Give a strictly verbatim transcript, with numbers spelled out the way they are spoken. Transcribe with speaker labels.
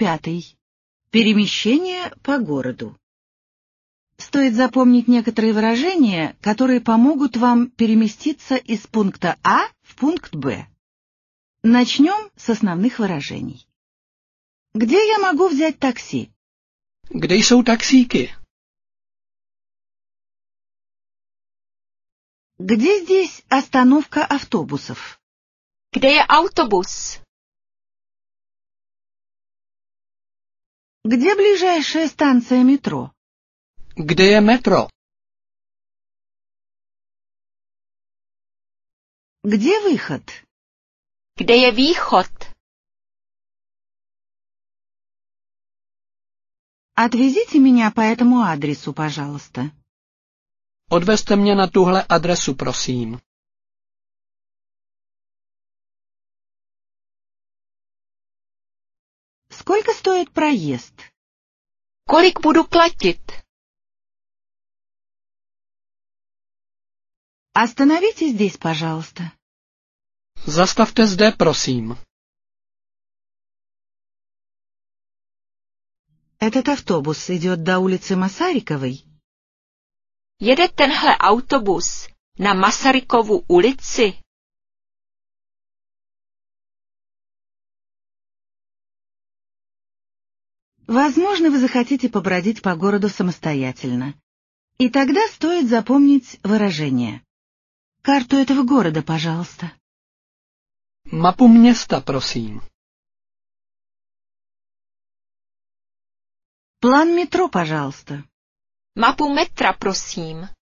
Speaker 1: пятый. Перемещение по городу. Стоит запомнить некоторые выражения, которые помогут вам переместиться из пункта А в пункт Б. Начнем с основных выражений. Где я могу взять такси?
Speaker 2: Kde jsou taxíky?
Speaker 1: Где здесь остановка автобусов?
Speaker 3: Kde je autobus?
Speaker 1: Где ближайшая станция метро?
Speaker 2: Kde je metro?
Speaker 1: Где выход?
Speaker 3: Kde je východ?
Speaker 1: Отвезите меня по этому адресу, пожалуйста.
Speaker 2: Odvezte mě na tuhle adresu, prosím.
Speaker 1: Сколько стоит проезд?
Speaker 3: Kolik budu platit?
Speaker 1: Остановите здесь, пожалуйста.
Speaker 2: Zastavte zde, prosím.
Speaker 1: Этот автобус идет до улицы Масариковой.
Speaker 3: Jede tenhle autobus na Masarykovu ulici?
Speaker 1: Возможно, вы захотите побродить по городу самостоятельно. И тогда стоит запомнить выражение. Карту этого города, пожалуйста.
Speaker 2: Mapu města, prosím.
Speaker 1: План метро, пожалуйста.
Speaker 3: Mapu metra, prosím.